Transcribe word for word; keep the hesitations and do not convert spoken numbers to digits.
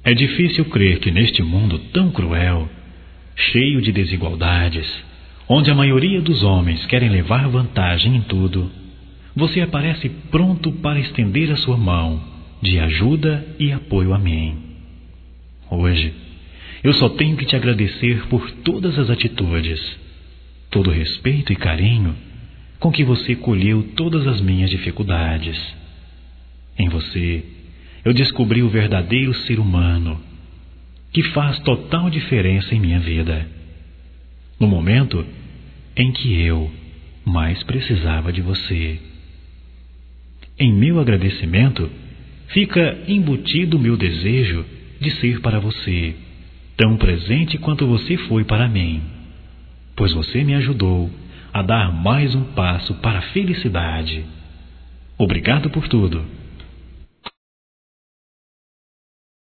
É difícil crer que neste mundo tão cruel, cheio de desigualdades, onde a maioria dos homens querem levar vantagem em tudo, você aparece pronto para estender a sua mão de ajuda e apoio a mim. Hoje, eu só tenho que te agradecer por todas as atitudes, todo o respeito e carinho com que você colheu todas as minhas dificuldades. Em você, eu descobri o verdadeiro ser humano, que faz total diferença em minha vida, no momento em que eu mais precisava de você. Em meu agradecimento, fica embutido o meu desejo de ser para você tão presente quanto você foi para mim, pois você me ajudou a dar mais um passo para a felicidade. Obrigado por tudo.